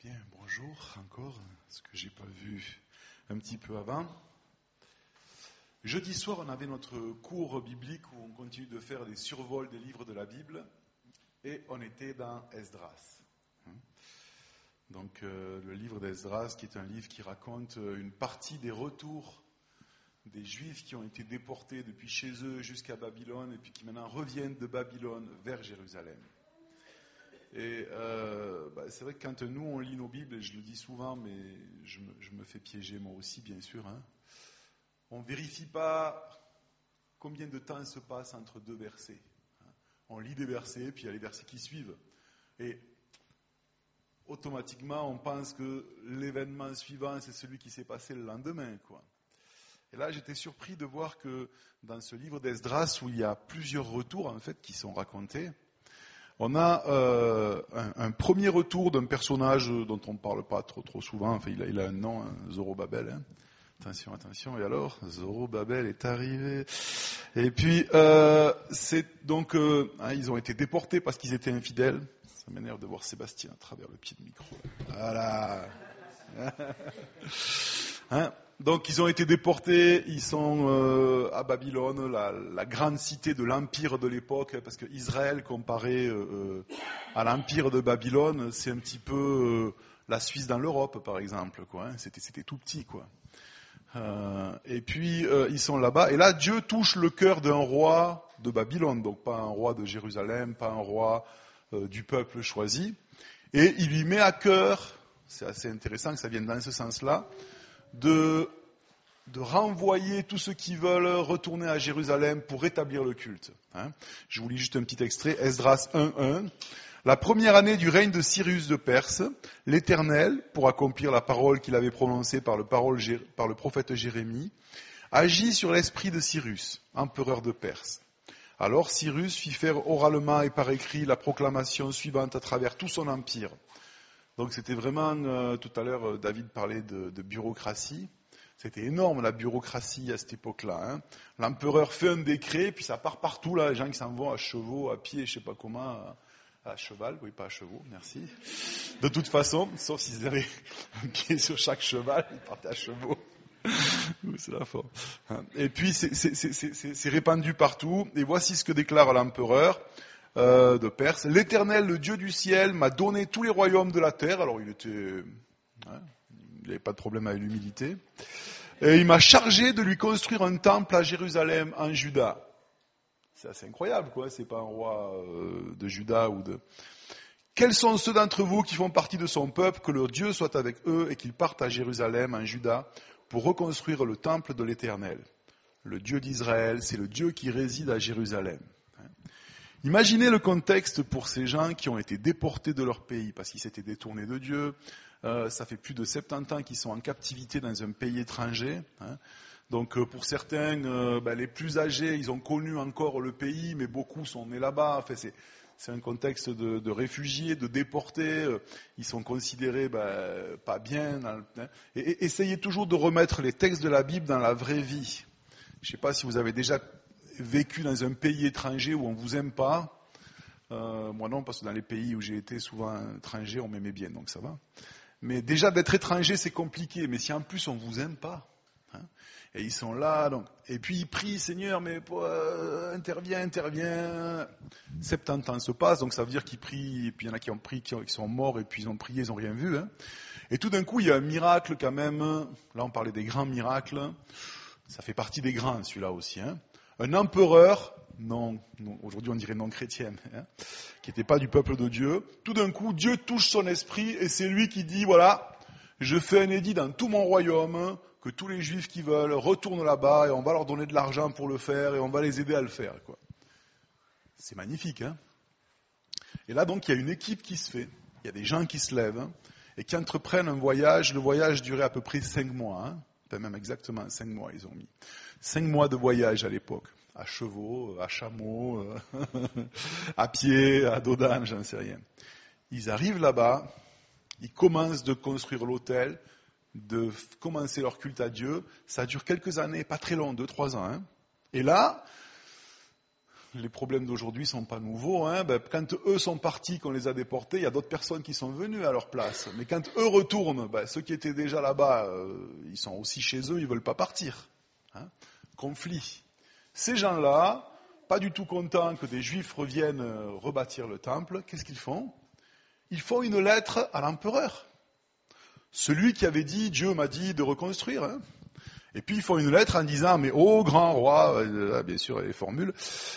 Bien, bonjour encore, ce que j'ai pas vu un petit peu avant. Jeudi soir, on avait notre cours biblique où on continue de faire des survols des livres de la Bible et on était dans Esdras. Donc le livre d'Esdras qui est un livre qui raconte une partie des retours des Juifs qui ont été déportés depuis chez eux jusqu'à Babylone et puis qui maintenant reviennent de Babylone vers Jérusalem. Et c'est vrai que quand nous on lit nos Bibles, et je le dis souvent, mais je me fais piéger moi aussi bien sûr, on ne vérifie pas combien de temps se passe entre deux versets. On lit des versets, puis il y a les versets qui suivent. Et automatiquement on pense que l'événement suivant c'est celui qui s'est passé le lendemain, quoi. Et là j'étais surpris de voir que dans ce livre d'Esdras où il y a plusieurs retours en fait qui sont racontés, on a un premier retour d'un personnage dont on ne parle pas trop souvent. Enfin, il a un nom, Zorobabel. Attention. Et alors, Zorobabel est arrivé. Et puis, c'est donc, ils ont été déportés parce qu'ils étaient infidèles. Ça m'énerve de voir Sébastien à travers le pied de micro. Voilà. Donc ils ont été déportés, ils sont à Babylone, la grande cité de l'empire de l'époque, parce que Israël comparé à l'empire de Babylone, c'est un petit peu la Suisse dans l'Europe par exemple, quoi. C'était tout petit, quoi. Et puis ils sont là-bas, et là Dieu touche le cœur d'un roi de Babylone, donc pas un roi de Jérusalem, pas un roi du peuple choisi, et il lui met à cœur, c'est assez intéressant que ça vienne dans ce sens-là, de renvoyer tous ceux qui veulent retourner à Jérusalem pour rétablir le culte. Je vous lis juste un petit extrait, Esdras 1.1. La première année du règne de Cyrus de Perse, l'Éternel, pour accomplir la parole qu'il avait prononcée par le prophète Jérémie, agit sur l'esprit de Cyrus, empereur de Perse. Alors Cyrus fit faire oralement et par écrit la proclamation suivante à travers tout son empire. Donc c'était vraiment, tout à l'heure David parlait de bureaucratie, c'était énorme la bureaucratie à cette époque-là. L'empereur fait un décret, puis ça part partout, là, les gens qui s'en vont à chevaux, à pied, je sais pas comment, à cheval, oui pas à chevaux, merci. De toute façon, sauf s'ils avaient un pied sur chaque cheval, ils partaient à chevaux. Oui, c'est la forme. Et puis c'est répandu partout, et voici ce que déclare l'empereur. De Perse. L'Éternel, le Dieu du ciel, m'a donné tous les royaumes de la terre. Alors il n'avait pas de problème avec l'humilité. Et il m'a chargé de lui construire un temple à Jérusalem, en Juda. C'est assez incroyable, quoi. C'est pas un roi de Juda ou de. Quels sont ceux d'entre vous qui font partie de son peuple, que leur Dieu soit avec eux et qu'ils partent à Jérusalem, en Juda, pour reconstruire le temple de l'Éternel. Le Dieu d'Israël, c'est le Dieu qui réside à Jérusalem. Imaginez le contexte pour ces gens qui ont été déportés de leur pays parce qu'ils s'étaient détournés de Dieu. Ça fait plus de 70 ans qu'ils sont en captivité dans un pays étranger. Donc pour certains, les plus âgés, ils ont connu encore le pays, mais beaucoup sont nés là-bas. Enfin, c'est un contexte de réfugiés, de déportés. Ils sont considérés pas bien. Et essayez toujours de remettre les textes de la Bible dans la vraie vie. Je ne sais pas si vous avez déjà vécu dans un pays étranger où on ne vous aime pas. Moi non, parce que dans les pays où j'ai été souvent étranger, on m'aimait bien, donc ça va. Mais déjà d'être étranger, c'est compliqué. Mais si en plus on ne vous aime pas, et ils sont là, donc, et puis ils prient, Seigneur, mais interviens. 70 ans se passent, donc ça veut dire qu'ils prient, et puis il y en a qui ont prié, qui sont morts, et puis ils ont prié, ils n'ont rien vu. Et tout d'un coup, il y a un miracle quand même. Là, on parlait des grands miracles. Ça fait partie des grands, celui-là aussi. Un empereur, non, aujourd'hui on dirait non chrétien, qui n'était pas du peuple de Dieu, tout d'un coup Dieu touche son esprit et c'est lui qui dit, voilà, je fais un édit dans tout mon royaume, que tous les juifs qui veulent retournent là-bas et on va leur donner de l'argent pour le faire et on va les aider à le faire, quoi. C'est magnifique, Et là donc il y a une équipe qui se fait, il y a des gens qui se lèvent et qui entreprennent un voyage. Le voyage durait à peu près 5 mois, même exactement 5 mois ils ont mis. 5 mois de voyage à l'époque, à chevaux, à chameaux, à pied, à dos d'âne, j'en sais rien. Ils arrivent là-bas, ils commencent de construire l'autel, de commencer leur culte à Dieu. Ça dure quelques années, pas très long, 2-3 ans. Et là, les problèmes d'aujourd'hui sont pas nouveaux. Quand eux sont partis, qu'on les a déportés, il y a d'autres personnes qui sont venues à leur place. Mais quand eux retournent, ceux qui étaient déjà là-bas, ils sont aussi chez eux, ils veulent pas partir. Conflit. Ces gens-là, pas du tout contents que des Juifs reviennent rebâtir le temple, qu'est-ce qu'ils font? Ils font une lettre à l'empereur. Celui qui avait dit, Dieu m'a dit de reconstruire. Et puis ils font une lettre en disant, mais ô grand roi, bien sûr, il y a les formules,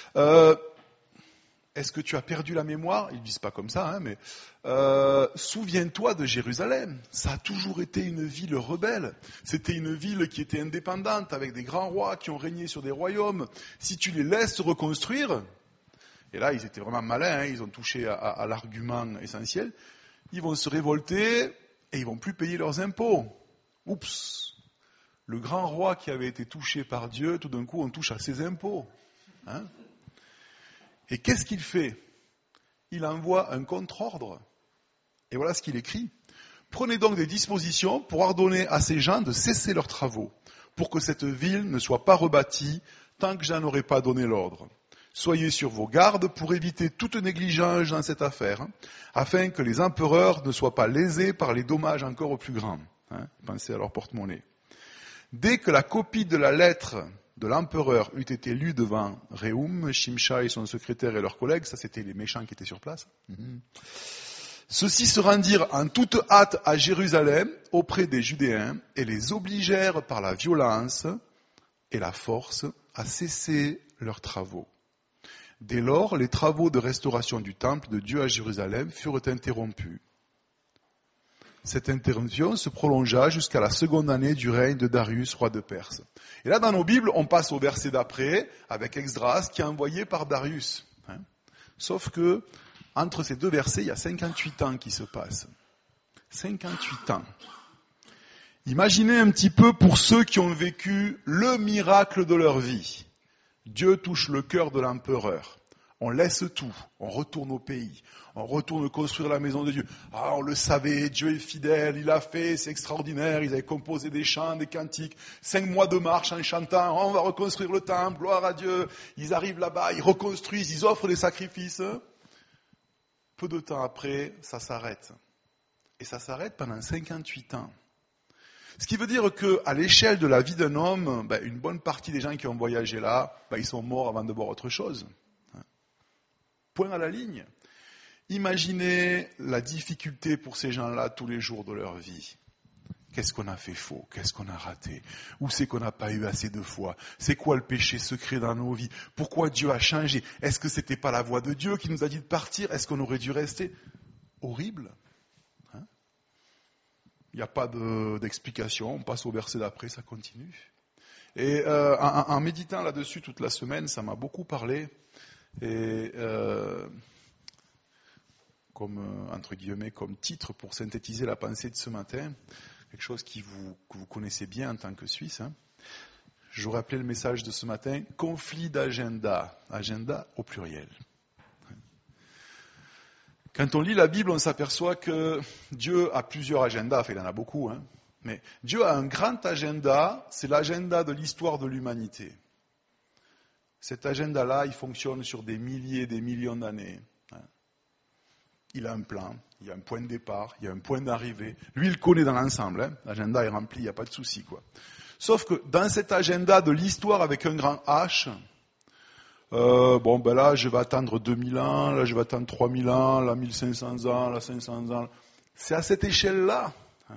est-ce que tu as perdu la mémoire? Ils ne disent pas comme ça, mais souviens-toi de Jérusalem. Ça a toujours été une ville rebelle. C'était une ville qui était indépendante, avec des grands rois qui ont régné sur des royaumes. Si tu les laisses reconstruire, et là ils étaient vraiment malins, ils ont touché à l'argument essentiel, ils vont se révolter et ils vont plus payer leurs impôts. Oups! Le grand roi qui avait été touché par Dieu, tout d'un coup, on touche à ses impôts. Et qu'est-ce qu'il fait? Il envoie un contre-ordre. Et voilà ce qu'il écrit. Prenez donc des dispositions pour ordonner à ces gens de cesser leurs travaux, pour que cette ville ne soit pas rebâtie tant que j'en aurai pas donné l'ordre. Soyez sur vos gardes pour éviter toute négligence dans cette affaire, afin que les empereurs ne soient pas lésés par les dommages encore plus grands. Pensez à leur porte-monnaie. Dès que la copie de la lettre de l'empereur eut été lue devant Réhum, Shimshai, son secrétaire et leurs collègues, ça c'était les méchants qui étaient sur place, ceux-ci se rendirent en toute hâte à Jérusalem auprès des Judéens et les obligèrent par la violence et la force à cesser leurs travaux. Dès lors, les travaux de restauration du temple de Dieu à Jérusalem furent interrompus. Cette interruption se prolongea jusqu'à la seconde année du règne de Darius, roi de Perse. Et là, dans nos Bibles, on passe au verset d'après, avec Esdras, qui est envoyé par Darius. Sauf que, entre ces deux versets, il y a 58 ans qui se passent. 58 ans. Imaginez un petit peu pour ceux qui ont vécu le miracle de leur vie. Dieu touche le cœur de l'empereur. On laisse tout, on retourne au pays, on retourne construire la maison de Dieu. On le savait, Dieu est fidèle, il a fait, c'est extraordinaire, ils avaient composé des chants, des cantiques, 5 mois de marche en chantant, on va reconstruire le temple, gloire à Dieu. Ils arrivent là-bas, ils reconstruisent, ils offrent des sacrifices. Peu de temps après, ça s'arrête. Et ça s'arrête pendant 58 ans. Ce qui veut dire qu'à l'échelle de la vie d'un homme, une bonne partie des gens qui ont voyagé là, ils sont morts avant de voir autre chose. Point à la ligne. Imaginez la difficulté pour ces gens-là tous les jours de leur vie. Qu'est-ce qu'on a fait faux? Qu'est-ce qu'on a raté? Où c'est qu'on n'a pas eu assez de foi? C'est quoi le péché secret dans nos vies? Pourquoi Dieu a changé? Est-ce que c'était pas la voix de Dieu qui nous a dit de partir? Est-ce qu'on aurait dû rester? Horrible. Il n'y a pas d'explication. On passe au verset d'après, ça continue. Et en méditant là-dessus toute la semaine, ça m'a beaucoup parlé. Et entre guillemets, comme titre pour synthétiser la pensée de ce matin, quelque chose que vous connaissez bien en tant que Suisse, j'aurais appelé le message de ce matin « Conflit d'agenda », agenda au pluriel. Quand on lit la Bible, on s'aperçoit que Dieu a plusieurs agendas, enfin il en a beaucoup, mais Dieu a un grand agenda, c'est l'agenda de l'histoire de l'humanité. Cet agenda-là, il fonctionne sur des milliers, des millions d'années. Il a un plan, il y a un point de départ, il y a un point d'arrivée. Lui, il le connaît dans l'ensemble. L'agenda est rempli, il n'y a pas de souci, Sauf que dans cet agenda de l'histoire avec un grand H, là, je vais attendre 2000 ans, là, je vais attendre 3000 ans, là, 1500 ans, là, 500 ans. C'est à cette échelle-là.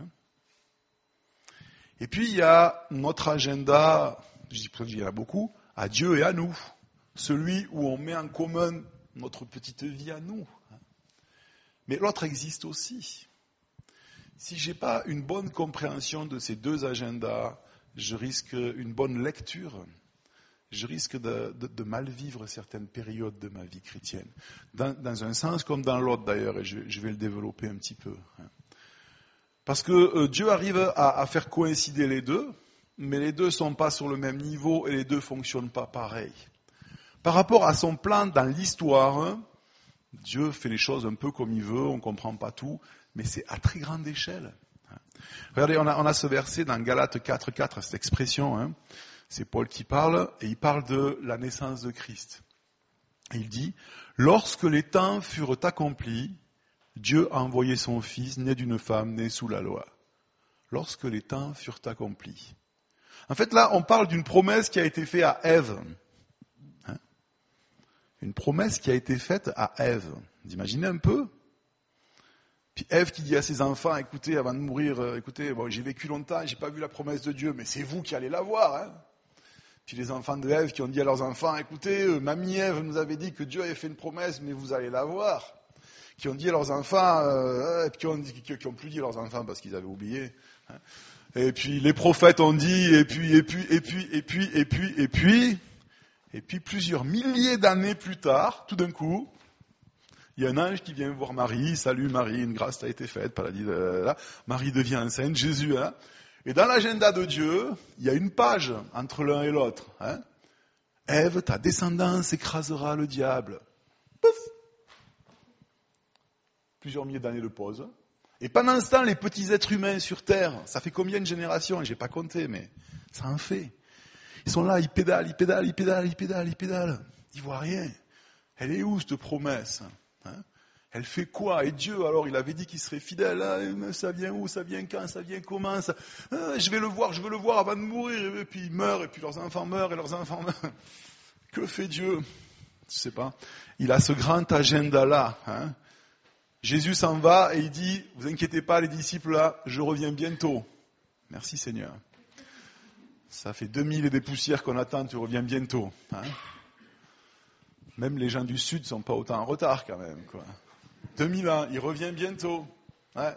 Et puis, il y a notre agenda, je dis qu'il y en a beaucoup, à Dieu et à nous. Celui où on met en commun notre petite vie à nous. Mais l'autre existe aussi. Si je n'ai pas une bonne compréhension de ces deux agendas, je risque une bonne lecture. Je risque de mal vivre certaines périodes de ma vie chrétienne. Dans un sens comme dans l'autre d'ailleurs, et je vais le développer un petit peu. Parce que Dieu arrive à faire coïncider les deux, mais les deux ne sont pas sur le même niveau et les deux ne fonctionnent pas pareil. Par rapport à son plan dans l'histoire, Dieu fait les choses un peu comme il veut, on ne comprend pas tout, mais c'est à très grande échelle. Regardez, on a ce verset dans Galates 4.4, cette expression, c'est Paul qui parle, et il parle de la naissance de Christ. Il dit, lorsque les temps furent accomplis, Dieu a envoyé son Fils, né d'une femme, né sous la loi. Lorsque les temps furent accomplis. En fait, là, on parle d'une promesse qui a été faite à Ève. Une promesse qui a été faite à Ève. Vous imaginez un peu? Puis Ève qui dit à ses enfants, écoutez, avant de mourir, écoutez, bon, j'ai vécu longtemps, j'ai pas vu la promesse de Dieu, mais c'est vous qui allez la voir. Hein. Puis les enfants de Ève qui ont dit à leurs enfants, écoutez, mamie Ève nous avait dit que Dieu avait fait une promesse, mais vous allez la voir. Qui ont dit à leurs enfants, qui ont plus dit à leurs enfants parce qu'ils avaient oublié. Hein. Et puis les prophètes ont dit, et puis, plusieurs milliers d'années plus tard, tout d'un coup, il y a un ange qui vient voir Marie, salut Marie, une grâce t'a été faite, paradis, Marie devient enceinte, Jésus, hein. Et dans l'agenda de Dieu, il y a une page entre l'un et l'autre. Hein. Ève, ta descendance écrasera le diable. Pouf. Plusieurs milliers d'années de pause. Et pendant ce temps, les petits êtres humains sur Terre, ça fait combien de générations? Je n'ai pas compté, mais ça en fait. Ils sont là, ils pédalent. Ils voient rien. Elle est où cette promesse? Hein? Elle fait quoi? Et Dieu, alors, il avait dit qu'il serait fidèle. Ah, ça vient où? Ça vient quand? Ça vient comment? Je veux le voir avant de mourir. Et puis il meurt, et puis leurs enfants meurent, et leurs enfants meurent. Que fait Dieu? Je ne sais pas. Il a ce grand agenda-là. Hein? Jésus s'en va et il dit, vous inquiétez pas les disciples là, je reviens bientôt. Merci Seigneur. Ça fait 2000 et des poussières qu'on attend, tu reviens bientôt. Hein? Même les gens du Sud ne sont pas autant en retard quand même. Quoi. 2000 ans, il revient bientôt. Ouais.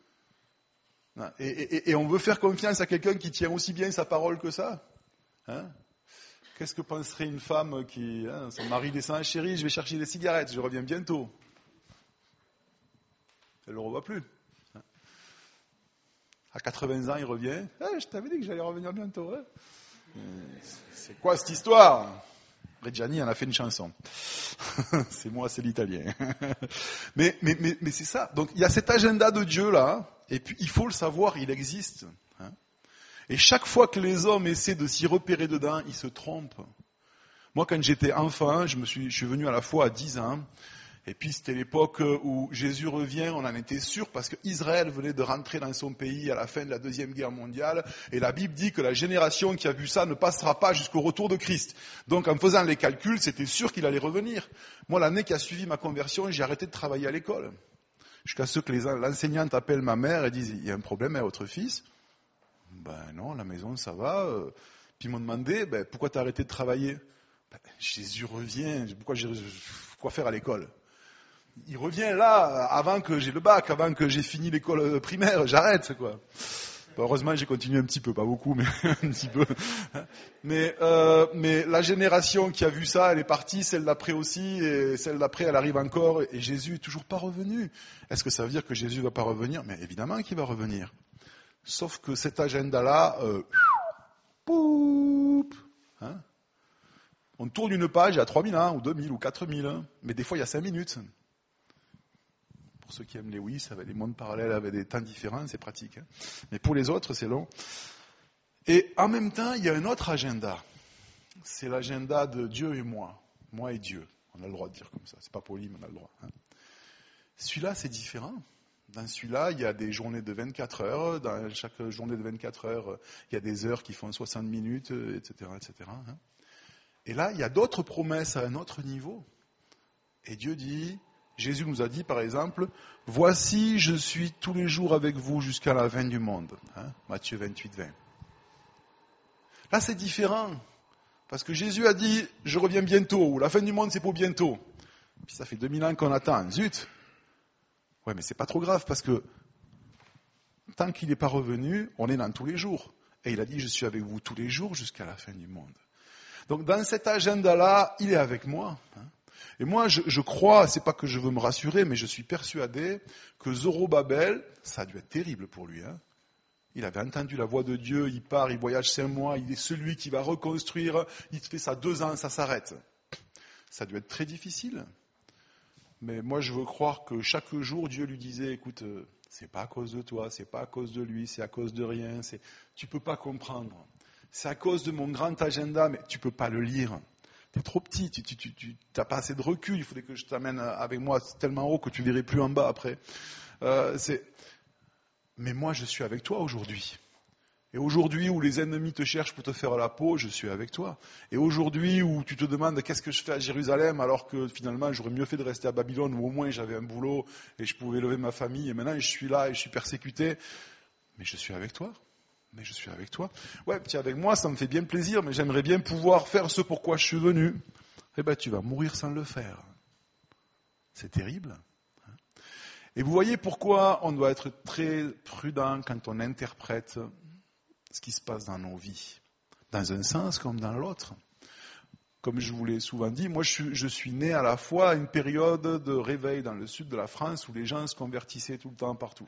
Et on veut faire confiance à quelqu'un qui tient aussi bien sa parole que ça. Hein? Qu'est-ce que penserait une femme qui, son mari descend, chérie, je vais chercher des cigarettes, je reviens bientôt. Elle ne le revoit plus. À 80 ans, il revient. Je t'avais dit que j'allais revenir bientôt. Hein. C'est quoi cette histoire? Reggiani en a fait une chanson. C'est moi, c'est l'italien. mais c'est ça. Donc il y a cet agenda de Dieu là, et puis il faut le savoir, il existe. Hein. Et chaque fois que les hommes essaient de s'y repérer dedans, ils se trompent. Moi, quand j'étais enfant, je suis venu à la foi à 10 ans. Et puis c'était l'époque où Jésus revient, on en était sûr, parce qu'Israël venait de rentrer dans son pays à la fin de la Deuxième Guerre mondiale, et la Bible dit que la génération qui a vu ça ne passera pas jusqu'au retour de Christ. Donc en faisant les calculs, c'était sûr qu'il allait revenir. Moi, l'année qui a suivi ma conversion, j'ai arrêté de travailler à l'école. Jusqu'à ce que l'enseignante appelle ma mère et dise, il y a un problème avec votre fils? Ben non, la maison ça va. Puis ils m'ont demandé, pourquoi tu as arrêté de travailler? Jésus revient, quoi faire à l'école? Il revient là, avant que j'ai le bac, avant que j'ai fini l'école primaire, j'arrête, quoi. Heureusement, j'ai continué un petit peu, pas beaucoup, mais un petit peu. Mais la génération qui a vu ça, elle est partie, celle d'après aussi, et celle d'après, elle arrive encore, et Jésus est toujours pas revenu. Est-ce que ça veut dire que Jésus va pas revenir? Mais évidemment qu'il va revenir. Sauf que cet agenda-là, hein, on tourne une page à 3000 ans, ou 2000, ou 4000, hein, mais des fois il y a 5 minutes. Pour ceux qui aiment Lewis, avec les mondes parallèles, avec des temps différents, c'est pratique. Hein. Mais pour les autres, c'est long. Et en même temps, il y a un autre agenda. C'est l'agenda de Dieu et moi. Moi et Dieu. On a le droit de dire comme ça. C'est pas poli, mais on a le droit. Hein. Celui-là, c'est différent. Dans celui-là, il y a des journées de 24 heures. Dans chaque journée de 24 heures, il y a des heures qui font 60 minutes, etc. etc. Hein. Et là, il y a d'autres promesses à un autre niveau. Et Dieu dit... Jésus nous a dit, par exemple, « Voici, je suis tous les jours avec vous jusqu'à la fin du monde. Hein » Matthieu 28, 20. Là, c'est différent. Parce que Jésus a dit, « Je reviens bientôt » ou « La fin du monde, c'est pour bientôt ». Puis ça fait 2000 ans qu'on attend. Zut. Ouais, mais c'est pas trop grave parce que tant qu'il n'est pas revenu, on est dans tous les jours. Et il a dit, « Je suis avec vous tous les jours jusqu'à la fin du monde. » Donc dans cet agenda-là, il est avec moi. Hein. Et moi, je crois, c'est pas que je veux me rassurer, mais je suis persuadé que Zorobabel, ça a dû être terrible pour lui. Hein. Il avait entendu la voix de Dieu, il part, il voyage 5 mois, il est celui qui va reconstruire, il fait ça 2 ans, ça s'arrête. Ça a dû être très difficile. Mais moi, je veux croire que chaque jour, Dieu lui disait, écoute, c'est pas à cause de toi, c'est pas à cause de lui, c'est à cause de rien, tu peux pas comprendre. C'est à cause de mon grand agenda, mais tu peux pas le lire. T'es trop petit, tu n'as pas assez de recul, il faudrait que je t'amène avec moi tellement haut que tu verrais plus en bas après. Mais moi, je suis avec toi aujourd'hui. Et aujourd'hui où les ennemis te cherchent pour te faire la peau, je suis avec toi. Et aujourd'hui où tu te demandes qu'est-ce que je fais à Jérusalem alors que finalement j'aurais mieux fait de rester à Babylone où au moins j'avais un boulot et je pouvais élever ma famille et maintenant je suis là et je suis persécuté. Mais je suis avec toi. Mais je suis avec toi. Ouais, tu es avec moi, ça me fait bien plaisir, mais j'aimerais bien pouvoir faire ce pourquoi je suis venu. Eh bien, tu vas mourir sans le faire. C'est terrible. Et vous voyez pourquoi on doit être très prudent quand on interprète ce qui se passe dans nos vies, dans un sens comme dans l'autre. Comme je vous l'ai souvent dit, moi je suis né à la fois à une période de réveil dans le sud de la France où les gens se convertissaient tout le temps partout.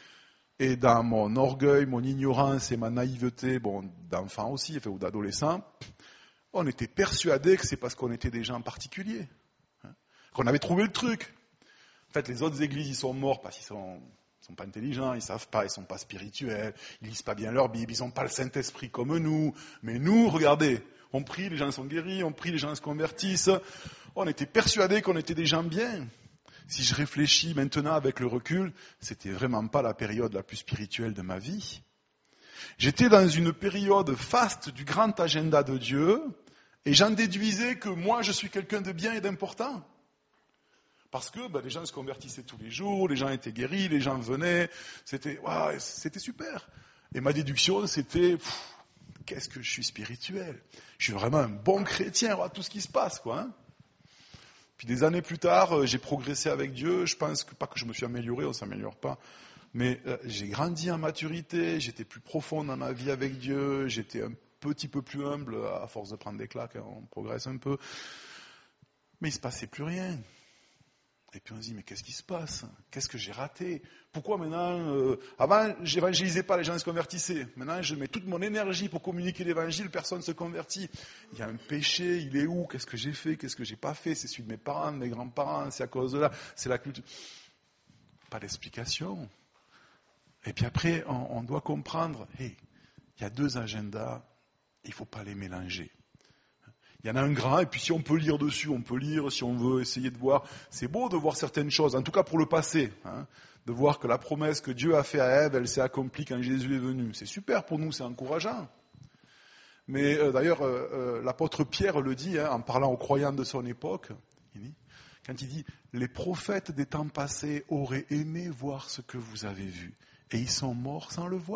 Et dans mon orgueil, mon ignorance et ma naïveté, d'enfant aussi, ou d'adolescent, on était persuadés que c'est parce qu'on était des gens particuliers, qu'on avait trouvé le truc. En fait, les autres églises, ils sont morts parce qu'ils sont pas intelligents, ils savent pas, ils sont pas spirituels, ils lisent pas bien leur Bible, ils ont pas le Saint-Esprit comme nous. Mais nous, regardez, on prie, les gens sont guéris, on prie, les gens se convertissent. On était persuadés qu'on était des gens bien. Si je réfléchis maintenant avec le recul, c'était vraiment pas la période la plus spirituelle de ma vie. J'étais dans une période faste du grand agenda de Dieu et j'en déduisais que moi, je suis quelqu'un de bien et d'important. Parce que les gens se convertissaient tous les jours, les gens étaient guéris, les gens venaient, c'était super. Et ma déduction, c'était, qu'est-ce que je suis spirituel. Je suis vraiment un bon chrétien, voilà tout ce qui se passe, quoi. Puis des années plus tard, j'ai progressé avec Dieu, je pense que, pas que je me suis amélioré, on ne s'améliore pas, mais j'ai grandi en maturité, j'étais plus profond dans ma vie avec Dieu, j'étais un petit peu plus humble, à force de prendre des claques, on progresse un peu. Mais il ne se passait plus rien. Et puis on se dit, mais qu'est-ce qui se passe? Qu'est-ce que j'ai raté? Pourquoi maintenant, avant, j'évangélisais pas, les gens se convertissaient. Maintenant, je mets toute mon énergie pour communiquer l'évangile, personne ne se convertit. Il y a un péché, il est où? Qu'est-ce que j'ai fait? Qu'est-ce que j'ai pas fait? C'est celui de mes parents, de mes grands-parents, c'est à cause de là, c'est la culture. Pas d'explication. Et puis après, on doit comprendre, il y a deux agendas, il ne faut pas les mélanger. Il y en a un grand, et puis si on peut lire dessus, on peut lire, si on veut essayer de voir. C'est beau de voir certaines choses, en tout cas pour le passé, de voir que la promesse que Dieu a faite à Ève, elle s'est accomplie quand Jésus est venu. C'est super pour nous, c'est encourageant. Mais d'ailleurs, l'apôtre Pierre le dit, en parlant aux croyants de son époque, quand il dit « Les prophètes des temps passés auraient aimé voir ce que vous avez vu, et ils sont morts sans le voir. »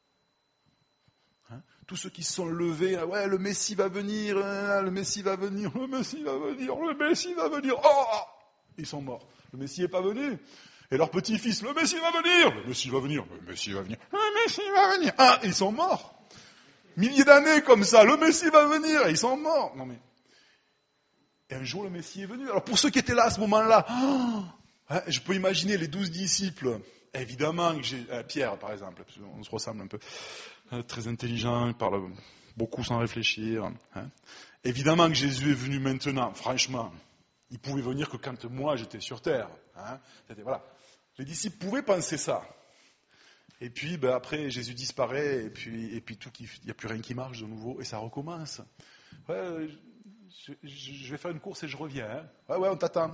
Tous ceux qui se sont levés, ouais, le Messie va venir, le Messie va venir, le Messie va venir, le Messie va venir. Oh, ils sont morts. Le Messie n'est pas venu. Et leur petit-fils, le Messie va venir, le Messie va venir, le Messie va venir, le Messie va venir. Ah, ils sont morts. Milliers d'années comme ça, le Messie va venir, et ils sont morts. Non mais. Et un jour le Messie est venu. Alors pour ceux qui étaient là à ce moment-là, je peux imaginer les 12 disciples. Évidemment que j'ai Pierre par exemple, on se ressemble un peu. Très intelligent, il parle beaucoup sans réfléchir. Évidemment que Jésus est venu maintenant, franchement. Il pouvait venir que quand moi j'étais sur terre. Voilà. Les disciples pouvaient penser ça. Et puis après Jésus disparaît et puis il n'y a plus rien qui marche de nouveau et ça recommence. Ouais, je vais faire une course et je reviens. Ouais, on t'attend.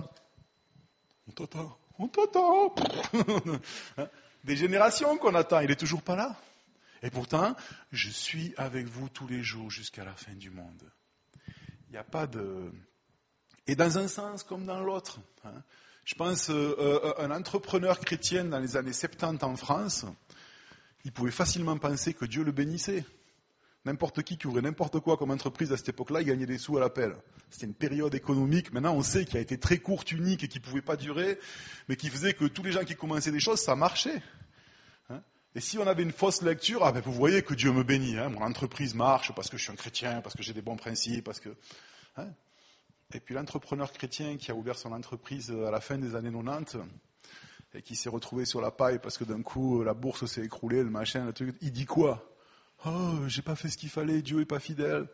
On t'attend. Des générations qu'on attend, il n'est toujours pas là. Et pourtant, je suis avec vous tous les jours jusqu'à la fin du monde. Il n'y a pas de... Et dans un sens comme dans l'autre. Je pense un entrepreneur chrétien dans les années 70 en France, il pouvait facilement penser que Dieu le bénissait. N'importe qui ouvrait n'importe quoi comme entreprise à cette époque-là, il gagnait des sous à l'appel. C'était une période économique, maintenant on sait qu'il a été très courte, unique et qui ne pouvait pas durer, mais qui faisait que tous les gens qui commençaient des choses, ça marchait. Et si on avait une fausse lecture, vous voyez que Dieu me bénit, mon entreprise marche parce que je suis un chrétien, parce que j'ai des bons principes, parce que... Et puis l'entrepreneur chrétien qui a ouvert son entreprise à la fin des années 90 et qui s'est retrouvé sur la paille parce que d'un coup la bourse s'est écroulée, le machin, le truc, il dit quoi? Oh, j'ai pas fait ce qu'il fallait, Dieu est pas fidèle.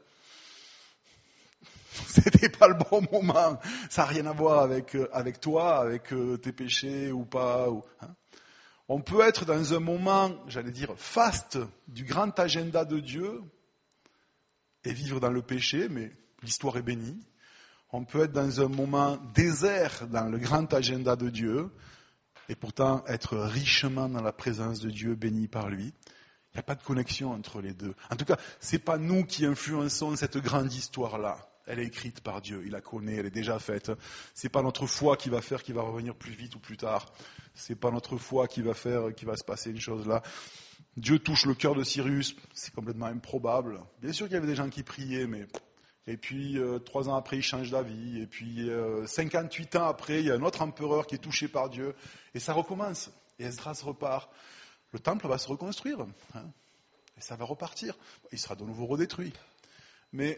C'était pas le bon moment. Ça n'a rien à voir avec toi, avec tes péchés ou pas. On peut être dans un moment, j'allais dire, faste du grand agenda de Dieu et vivre dans le péché, mais l'histoire est bénie. On peut être dans un moment désert dans le grand agenda de Dieu et pourtant être richement dans la présence de Dieu, béni par lui. Il n'y a pas de connexion entre les deux. En tout cas, ce n'est pas nous qui influençons cette grande histoire-là. Elle est écrite par Dieu, il la connaît, elle est déjà faite. Ce n'est pas notre foi qui va faire qu'il va revenir plus vite ou plus tard. Ce n'est pas notre foi qui va faire qu'il va se passer une chose là. Dieu touche le cœur de Cyrus, c'est complètement improbable. Bien sûr qu'il y avait des gens qui priaient, mais... Et puis, 3 ans après, il change d'avis. Et puis, 58 ans après, il y a un autre empereur qui est touché par Dieu. Et ça recommence. Et Esdras repart. Le temple va se reconstruire. Hein, et ça va repartir. Il sera de nouveau redétruit. Mais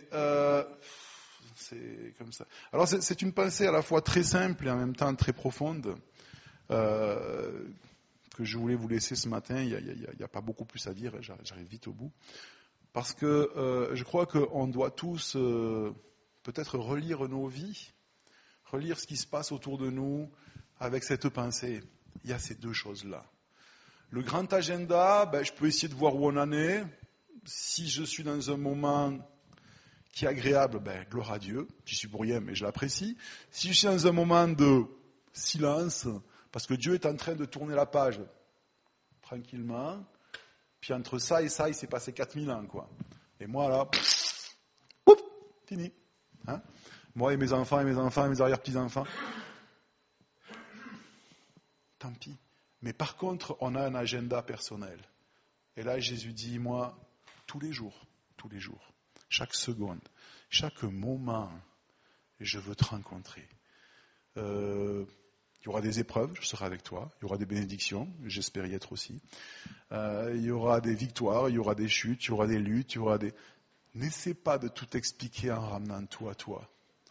c'est comme ça. Alors, c'est une pensée à la fois très simple et en même temps très profonde que je voulais vous laisser ce matin. Il n'y a pas beaucoup plus à dire. J'arrive vite au bout. Parce que je crois qu'on doit tous peut-être relire nos vies, relire ce qui se passe autour de nous avec cette pensée. Il y a ces deux choses-là. Le grand agenda, je peux essayer de voir où on en est. Si je suis dans un moment qui est agréable, gloire à Dieu. J'y suis pour rien, mais je l'apprécie. Si je suis dans un moment de silence, parce que Dieu est en train de tourner la page tranquillement, puis entre ça et ça, il s'est passé 4000 ans, quoi. Et moi, là, pouf, fini. Hein, moi et mes enfants et mes arrière-petits-enfants. Tant pis. Mais par contre, on a un agenda personnel. Et là, Jésus dit, moi, tous les jours, chaque seconde, chaque moment, je veux te rencontrer. Il y aura des épreuves, je serai avec toi. Il y aura des bénédictions, j'espère y être aussi. Il y aura des victoires, il y aura des chutes, il y aura des luttes, il y aura des... N'essaie pas de tout expliquer en ramenant tout à toi.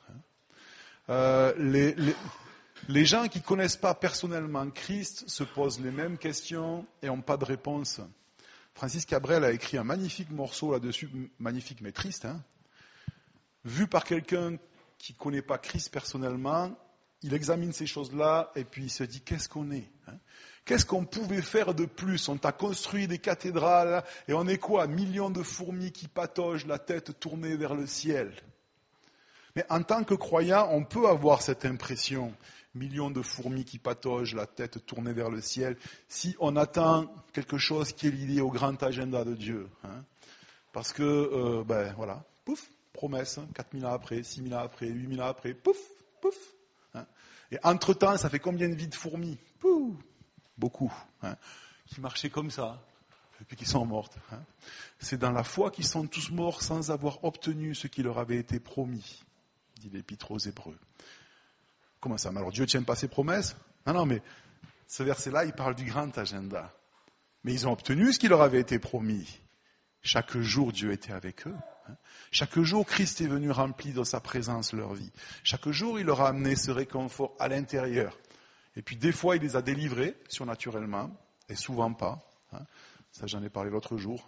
Les gens qui ne connaissent pas personnellement Christ se posent les mêmes questions et n'ont pas de réponse. Francis Cabrel a écrit un magnifique morceau là-dessus, magnifique mais triste, vu par quelqu'un qui ne connaît pas Christ personnellement. Il examine ces choses-là et puis il se dit, qu'est-ce qu'on est, Qu'est-ce qu'on pouvait faire de plus? On t'a construit des cathédrales et on est quoi? Millions de fourmis qui pataugent, la tête tournée vers le ciel. Mais en tant que croyant, on peut avoir cette impression, millions de fourmis qui pataugent, la tête tournée vers le ciel, si on attend quelque chose qui est lié au grand agenda de Dieu. Parce que, voilà, pouf, promesse, 4000 ans après, 6000 ans après, 8000 ans après, pouf, pouf. Et entre-temps, ça fait combien de vies de fourmis? Pouh, beaucoup. Qui marchaient comme ça, et puis qui sont mortes. C'est dans la foi qu'ils sont tous morts sans avoir obtenu ce qui leur avait été promis, dit l'Épître aux Hébreux. Comment ça? Alors Dieu ne tient pas ses promesses? Non, mais ce verset-là, il parle du grand agenda. Mais ils ont obtenu ce qui leur avait été promis. Chaque jour, Dieu était avec eux. Chaque jour, Christ est venu remplir de sa présence leur vie. Chaque jour, il leur a amené ce réconfort à l'intérieur. Et puis, des fois, il les a délivrés surnaturellement, et souvent pas. Ça, j'en ai parlé l'autre jour.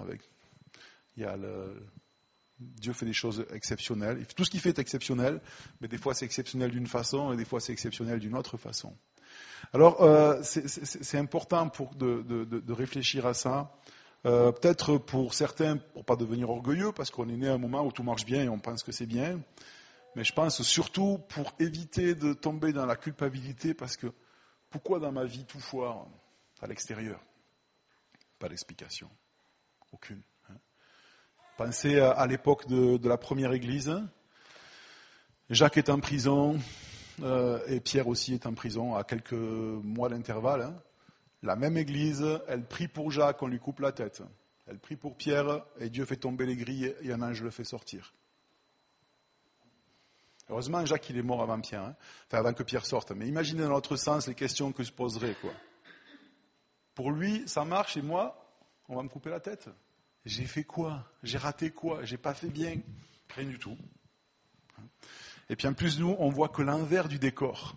Dieu fait des choses exceptionnelles. Tout ce qu'il fait est exceptionnel, mais des fois, c'est exceptionnel d'une façon, et des fois, c'est exceptionnel d'une autre façon. Alors, c'est important de réfléchir à ça. Peut-être pour certains, pour ne pas devenir orgueilleux, parce qu'on est né à un moment où tout marche bien et on pense que c'est bien, mais je pense surtout pour éviter de tomber dans la culpabilité, parce que pourquoi dans ma vie tout foire à l'extérieur? Pas d'explication, aucune. Pensez à l'époque de la première église. Jacques est en prison et Pierre aussi est en prison à quelques mois d'intervalle. La même église, elle prie pour Jacques, on lui coupe la tête. Elle prie pour Pierre, et Dieu fait tomber les grilles, et un ange le fait sortir. Heureusement, Jacques, il est mort avant Pierre, avant que Pierre sorte. Mais imaginez dans l'autre sens les questions que se poseraient, quoi. Pour lui, ça marche, et moi, on va me couper la tête. J'ai fait quoi? J'ai raté quoi? J'ai pas fait bien? Rien du tout. Et puis en plus, nous, on voit que l'envers du décor.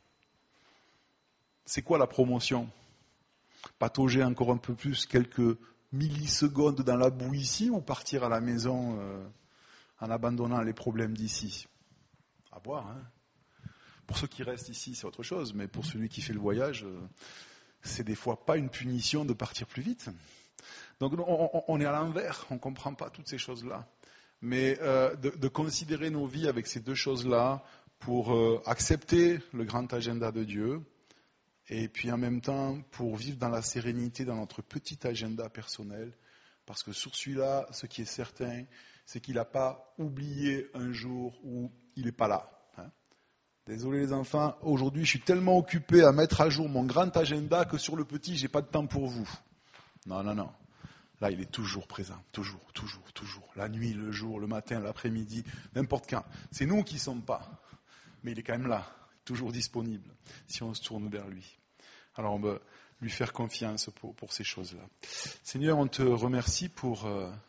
C'est quoi la promotion? Patauger encore un peu plus, quelques millisecondes dans la boue ici, ou partir à la maison en abandonnant les problèmes d'ici? À voir. Pour ceux qui restent ici, c'est autre chose, mais pour celui qui fait le voyage, c'est des fois pas une punition de partir plus vite. Donc on est à l'envers, on ne comprend pas toutes ces choses-là. mais de considérer nos vies avec ces deux choses-là pour accepter le grand agenda de Dieu et puis en même temps pour vivre dans la sérénité dans notre petit agenda personnel, parce que sur celui-là, ce qui est certain, c'est qu'il n'a pas oublié un jour où il n'est pas là. Désolé les enfants, aujourd'hui je suis tellement occupé à mettre à jour mon grand agenda que sur le petit, je n'ai pas de temps pour vous. Non. Là, il est toujours présent, toujours. La nuit, le jour, le matin, l'après-midi, n'importe quand. C'est nous qui ne sommes pas, mais il est quand même là, toujours disponible, si on se tourne vers lui. Alors on va lui faire confiance pour ces choses-là. Seigneur, on te remercie pour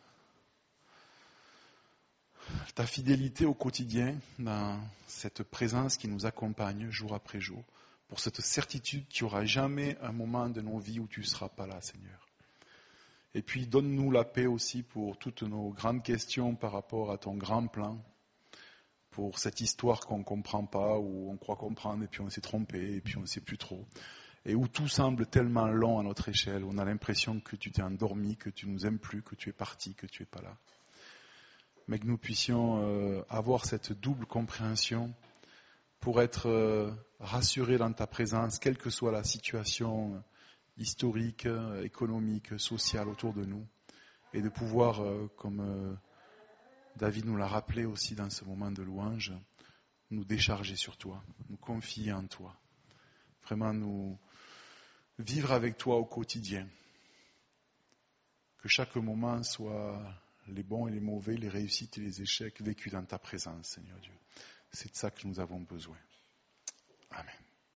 ta fidélité au quotidien, dans cette présence qui nous accompagne jour après jour, pour cette certitude qu'il n'y aura jamais un moment de nos vies où tu ne seras pas là, Seigneur. Et puis donne-nous la paix aussi pour toutes nos grandes questions par rapport à ton grand plan, pour cette histoire qu'on ne comprend pas, où on croit comprendre et puis on s'est trompé et puis on ne sait plus trop, et où tout semble tellement long à notre échelle, on a l'impression que tu t'es endormi, que tu ne nous aimes plus, que tu es parti, que tu n'es pas là. Mais que nous puissions avoir cette double compréhension pour être rassurés dans ta présence, quelle que soit la situation historique, économique, sociale autour de nous, et de pouvoir, comme David nous l'a rappelé aussi dans ce moment de louange, nous décharger sur toi, nous confier en toi, vraiment nous vivre avec toi au quotidien, que chaque moment soit les bons et les mauvais, les réussites et les échecs vécus dans ta présence, Seigneur Dieu. C'est de ça que nous avons besoin. Amen.